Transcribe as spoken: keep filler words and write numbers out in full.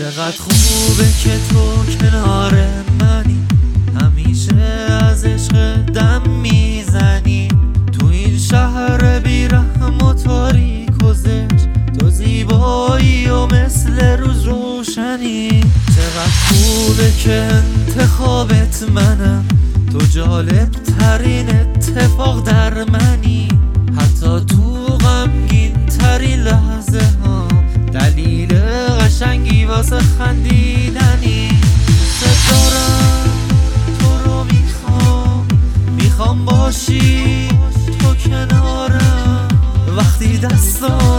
چقدر خوبه که تو کنار منی، همیشه از عشق دم میزنی. تو این شهر بیرحم و تاریک و زشت، تو زیبایی و مثل روز روشنی. چقدر خوبه که انتخابت منم، تو جالب ترین اتفاق در منی. حتی تو غمگین ترین لحظه ها دلیل قشنگی واسه خندیدنی. دوست دارم تو رو میخوام، میخوام باشی تو کنارم وقتی دستم